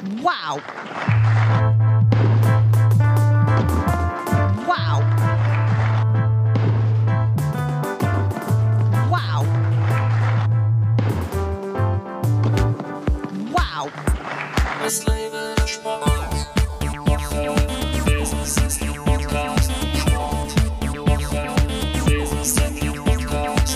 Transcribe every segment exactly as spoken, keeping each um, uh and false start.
Wow! Wow! Wow! Wow! Es lebe der Sport. Das ist der Podcast. Sport. Das ist der Podcast.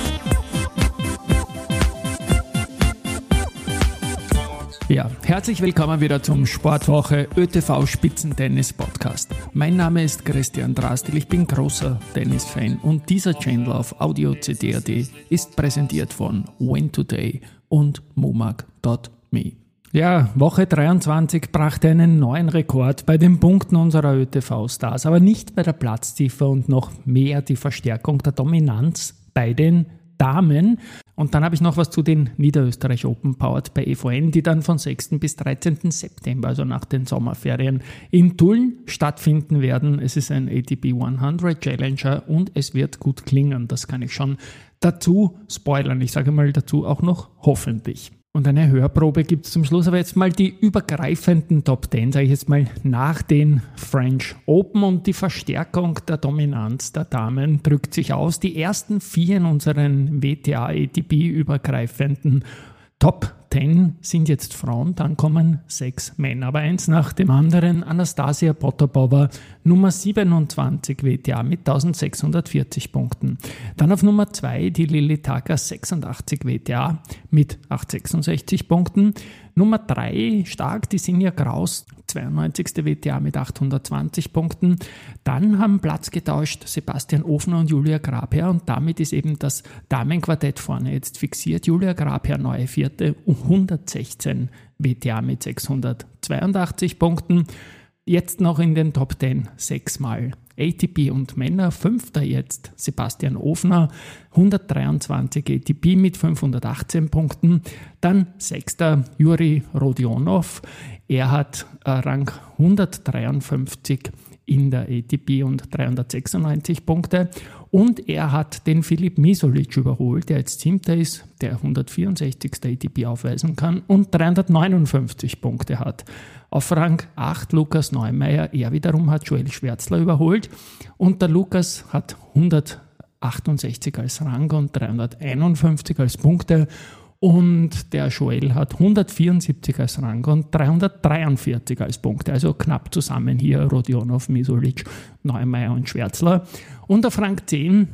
Ja, herzlich willkommen wieder zum Sportwoche ÖTV Spitzentennis Podcast. Mein Name ist Christian Drastil, ich bin großer Tennis-Fan und dieser Channel auf audio c d punkt a t ist präsentiert von Win Today und momag punkt me. Ja, Woche dreiundzwanzig brachte einen neuen Rekord bei den Punkten unserer ÖTV-Stars, aber nicht bei der Platzziffer und noch mehr die Verstärkung der Dominanz bei den Damen. Und dann habe ich noch was zu den Niederösterreich Open powered bei E V N, die dann von sechsten bis dreizehnten September, also nach den Sommerferien, in Tulln stattfinden werden. Es ist ein A T P hundert Challenger und es wird gut klingen. Das kann ich schon dazu spoilern. Ich sage mal dazu auch noch hoffentlich. Und eine Hörprobe gibt es zum Schluss, aber jetzt mal die übergreifenden Top zehn, sage ich jetzt mal, nach den French Open und die Verstärkung der Dominanz der Damen drückt sich aus. Die ersten vier in unseren W T A A T P übergreifenden Top zehn sind jetzt Frauen, dann kommen sechs Männer, aber eins nach dem anderen. Anastasia Potapova, Nummer siebenundzwanzig W T A mit eintausendsechshundertvierzig Punkten. Dann auf Nummer zwei die Lili Taka, sechsundachtzig W T A mit achthundertsechsundsechzig Punkten. Nummer drei stark die Sinja Kraus, zweiundneunzigste W T A mit achthundertzwanzig Punkten. Dann haben Platz getauscht Sebastian Ofner und Julia Grabherr und damit ist eben das Damenquartett vorne jetzt fixiert. Julia Grabherr, neue Vierte, hundertsechzehn W T A mit sechshundertzweiundachtzig Punkten. Jetzt noch in den Top zehn sechsmal A T P und Männer. Fünfter jetzt Sebastian Ofner, hundertdreiundzwanzig A T P mit fünfhundertachtzehn Punkten. Dann sechster Juri Rodionov. Er hat äh, Rang hundertdreiundfünfzig in der A T P und dreihundertsechsundneunzig Punkte. Und er hat den Filip Misolic überholt, der jetzt siebter ist, der hundertvierundsechzigste A T P aufweisen kann und dreihundertneunundfünfzig Punkte hat. Auf Rang acht Lukas Neumeier, er wiederum hat Joel Schwärzler überholt und der Lukas hat hundertachtundsechzig als Rang und dreihunderteinundfünfzig als Punkte. Und der Joel hat hundertvierundsiebzig als Rang und dreihundertdreiundvierzig als Punkte. Also knapp zusammen hier Rodionov, Misolic, Neumeier und Schwärzler. Und auf Rang zehn,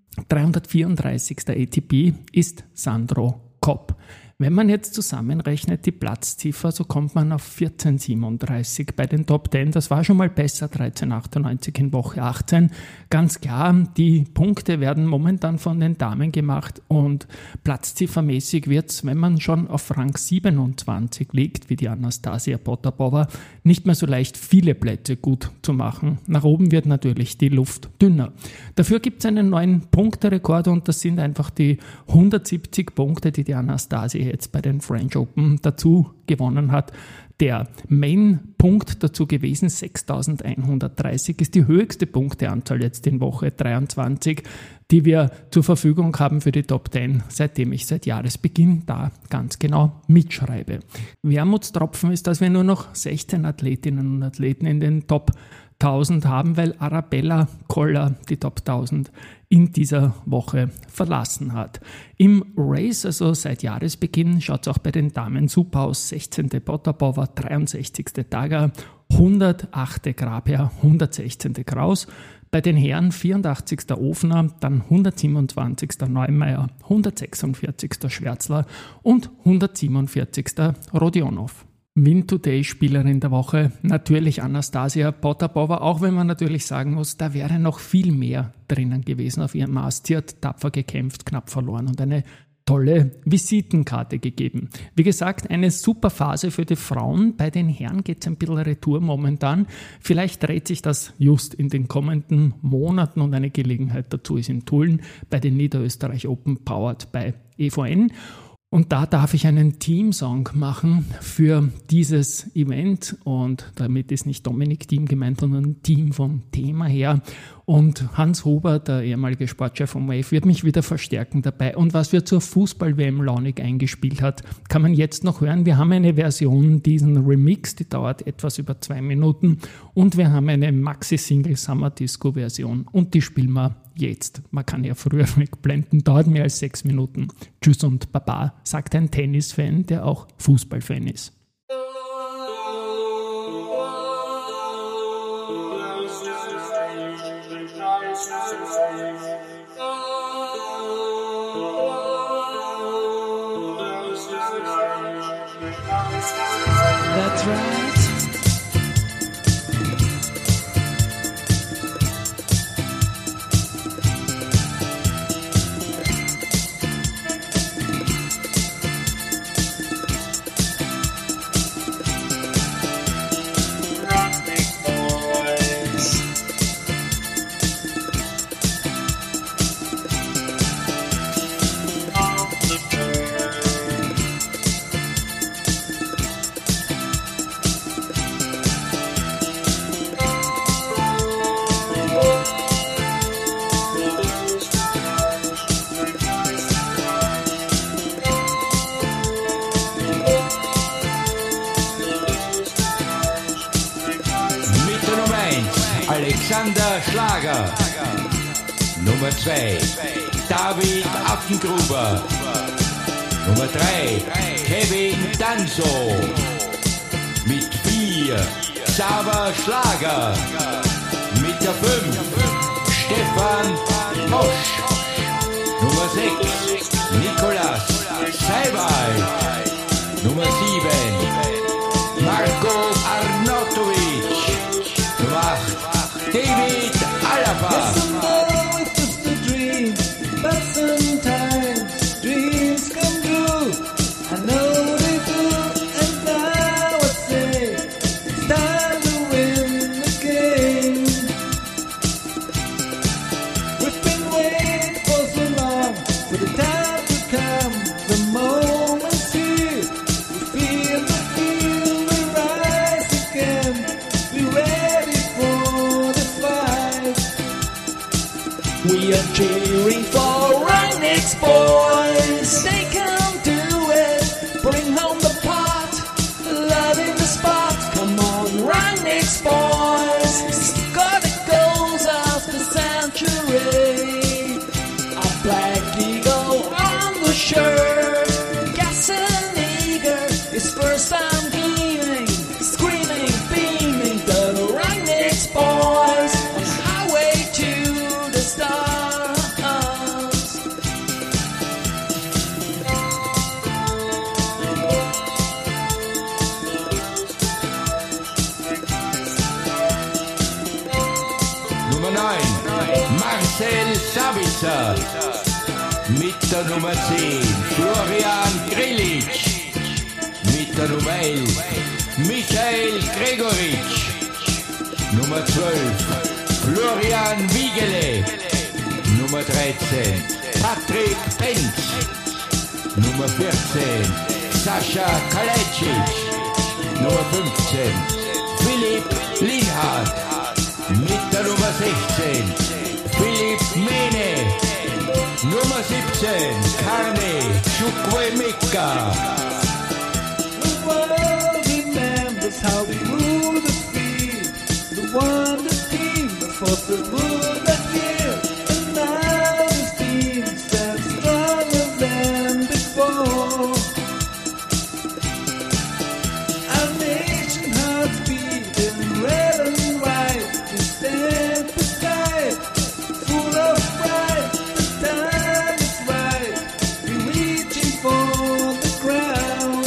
dreihundertvierunddreißigster A T P, ist Sandro Kopp. Wenn man jetzt zusammenrechnet die Platzziffer, so kommt man auf vierzehn Komma siebenunddreißig bei den Top zehn. Das war schon mal besser, dreizehn Komma achtundneunzig in Woche achtzehn. Ganz klar, die Punkte werden momentan von den Damen gemacht und platzziffermäßig wird es, wenn man schon auf Rang siebenundzwanzig liegt, wie die Anastasia Potapova, nicht mehr so leicht viele Plätze gut zu machen. Nach oben wird natürlich die Luft dünner. Dafür gibt es einen neuen Punkterekord und das sind einfach die hundertsiebzig Punkte, die die Anastasia jetzt bei den French Open dazu gewonnen hat. Der Main-Punkt dazu gewesen, sechstausendeinhundertdreißig, ist die höchste Punkteanzahl jetzt in Woche dreiundzwanzig, die wir zur Verfügung haben für die Top zehn, seitdem ich seit Jahresbeginn da ganz genau mitschreibe. Wermutstropfen ist, dass wir nur noch sechzehn Athletinnen und Athleten in den Top tausend haben, weil Arabella Koller die Top tausend in dieser Woche verlassen hat. Im Race, also seit Jahresbeginn, schaut es auch bei den Damen super aus. sechzehnte Potapova, dreiundsechzigste Tager, hundertachte Grabherr, hundertsechzehnte Kraus. Bei den Herren vierundachtzigster Ofner, dann hundertsiebenundzwanzigster Neumeier, hundertsechsundvierzigster Schwärzler und hundertsiebenundvierzigster Rodionov. Win Today Spielerin der Woche, natürlich Anastasia Potapova, auch wenn man natürlich sagen muss, da wäre noch viel mehr drinnen gewesen auf ihrem Ast. Sie hat tapfer gekämpft, knapp verloren und eine tolle Visitenkarte gegeben. Wie gesagt, eine super Phase für die Frauen. Bei den Herren geht es ein bisschen Retour momentan. Vielleicht dreht sich das just in den kommenden Monaten und eine Gelegenheit dazu ist in Tulln bei den Niederösterreich Open powered bei E V N. Und da darf ich einen Teamsong machen für dieses Event. Und damit ist nicht Dominik Thiem gemeint, sondern ein Team vom Thema her. Und Hans Huber, der ehemalige Sportchef von Wave, wird mich wieder verstärken dabei. Und was wir zur Fußball-W M Launig eingespielt hat, kann man jetzt noch hören. Wir haben eine Version, diesen Remix, die dauert etwas über zwei Minuten. Und wir haben eine Maxi-Single Summer Disco Version. Und die spielen wir jetzt. Man kann ja früher wegblenden, dauert mehr als sechs Minuten. Tschüss und Baba, sagt ein Tennis-Fan, der auch Fußballfan ist. That's right. Alexander Schlager. Nummer zwei, David Affengruber. Nummer drei, Kevin Danso. Mit vier, Xaver Schlager. Mit der fünf, Stefan Bosch. Nummer sechs, Nikolaus Seiwald. Nummer sieben, Marco Arnautovic. Nummer acht, David Alaba. Yes, I know it's just a dream, but sometimes dreams come true. I know they do, and now I say it's time to win the game. We've been waiting for so long for the time to come, the moment's here. We feel the feel, we rise again. We ready for the fight. We are cheering for Rangnick's boys. They can do it. Bring home the pot. Love in the spot. Come on, Rangnick's boys. Score the goals of the century. A black eagle on the shirt. Gas and eager. His first time gleaming. Screaming, beaming. The Rangnick's boys. On the highway to the stars. Nummer neun, Marcel Sabitzer. Mit der Nummer zehn, Florian Grilic. Mit der Nummer elf, Michael Gregoritsch. Nummer zwölf, Florian Wiegele. Nummer dreizehn, Patrick Penz. Nummer vierzehn, Sascha Kalajdzic. Nummer fünfzehn, Philipp Lienhardt. Mit der Nummer sechzehn, Philipp Mene. Nummer siebzehn, Carne Chukwuemeka. The world remembers how we ruled the field. The wonder team, the force that ruled that year. And now this team stands stronger than before. Our nation hearts beating red and white. We stand beside, full of pride. The time is right. We're reaching for the crown.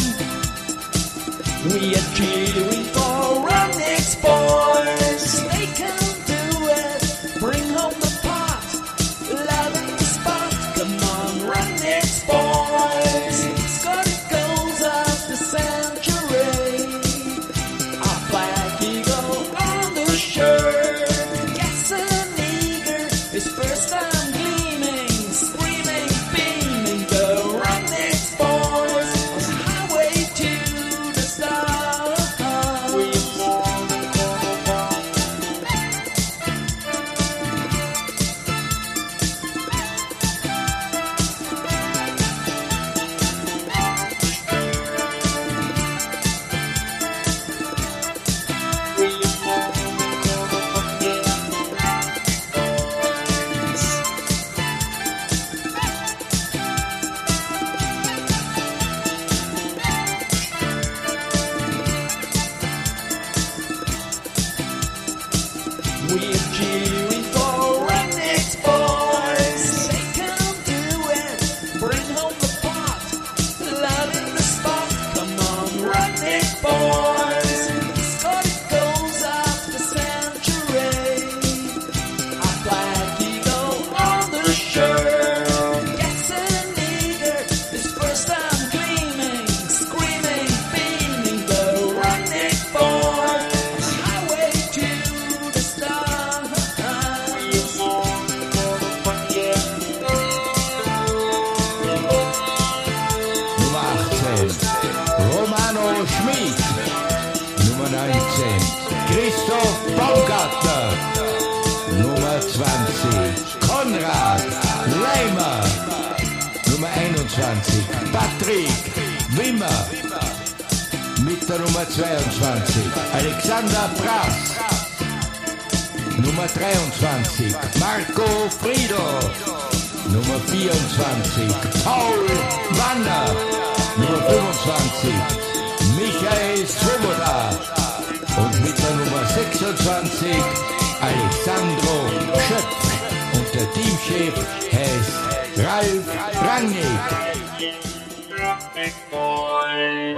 We are cheering for Rangnick's boys. They can do it. Bring home the pot. Love in the spot. Come on, Rangnick's boys. Score the goals of the century. A black eagle on the shirt. Gas and eager. His first time gleaming. Screaming, beaming. The Rangnick's boys. Christoph Baumgartner. Nummer zwanzig, Konrad Leimer. Nummer einundzwanzig, Patrick Wimmer. Mit der Nummer zweiundzwanzig, Alexander Brass. Nummer dreiundzwanzig, Marco Friedl. Nummer vierundzwanzig, Paul Wanner. Nummer fünfundzwanzig, Michael Svoboda. Und mit der Nummer sechsundzwanzig, Alexandro Schöpf. Und der Teamchef heißt Ralf Rangnick. Big boy.